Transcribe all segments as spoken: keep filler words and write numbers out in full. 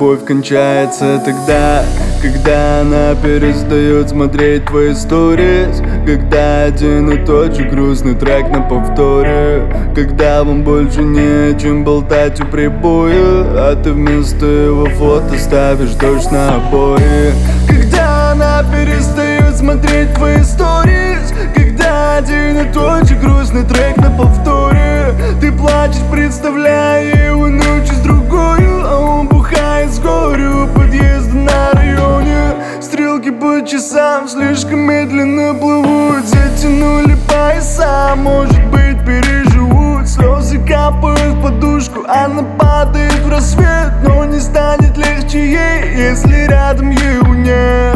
любовь кончается тогда, когда она перестает смотреть твои сторис, когда один и тот же грустный трек на повторе, когда вам больше не о чем болтать у прибоя, а ты вместо его фото ставишь дождь на обои. Когда она перестает смотреть твои сторис, когда один и тот же грустный трек на повторе, ты плачешь, представляя его ночью с другою, а он бухает с горю у подъезда на районе. Стрелки по часам слишком медленно плывут, затянули пояса, может быть переживут. Слезы капают в подушку, она падает в рассвет, но не станет легче ей, если рядом его нет.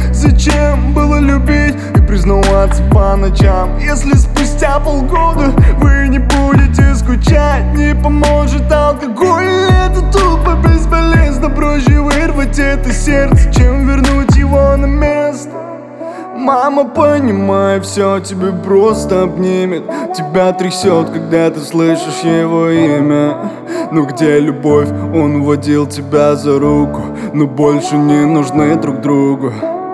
Зачем было любить и признаваться по ночам, если спустя полгода вы не будете скучать? Не поможет алкоголь, это тупо, бесполезно. Проще вырвать это сердце, чем вернуть его на место. Мама, понимай, все тебе просто обнимет, тебя трясет, когда ты слышишь его имя. Ну где любовь? Он уводил тебя за руку, но больше не нужны друг другу.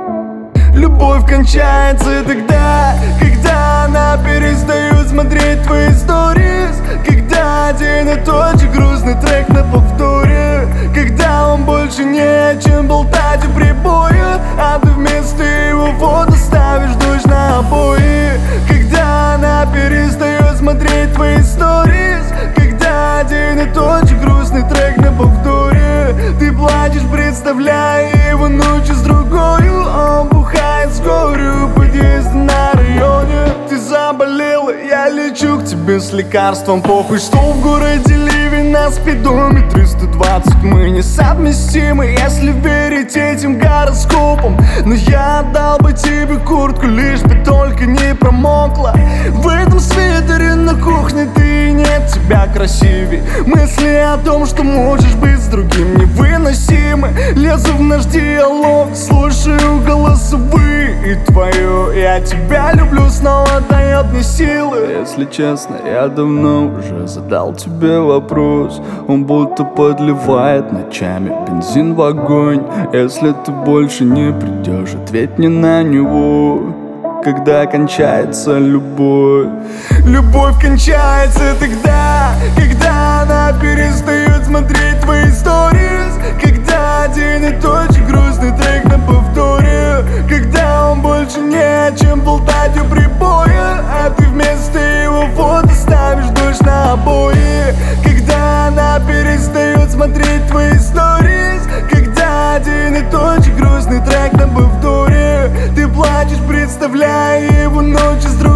Любовь кончается тогда, когда она перестает смотреть твои сторис, когда один и тот же грустный трек на повторе, когда он больше не о чем болтать у прибоя, а ты вместо его фото ставишь дождь на обои. Когда она перестает смотреть твои сторис, когда один и тот же грустный трек на повторе, ты плачешь, представляя его ночью с другою, он бухает с горю у подъезда на районе. Ты заболела, я лечу к тебе с лекарством, похуй, что в городе ливень, на спидометре триста двадцать. Мы несовместимы, если верить этим гороскопам, но я отдал бы тебе куртку, лишь бы только не промокла. В этом свитере на кухне ты, нет тебя красивей. Мысли о том, что можешь быть с другим, невыносимы. Лезу в наш диалог, слушаю голосовые, и твое «я тебя люблю» снова дает мне силы. Если честно, я давно уже задал тебе вопрос, он будто подливает ночами бензин в огонь. Если ты больше не придешь, ответь мне на него. Когда кончается любовь? Любовь кончается тогда, когда она перестает смотреть твои сторис, когда один и тот же грустный трек на повторе, когда он больше не о чем болтать у прибоя, а ты вместо его фото ставишь дождь на обои. Когда она перестает смотреть твои сторис, когда один и тот же грустный трек на повторе, ты плачешь, представляя его ночью с другим.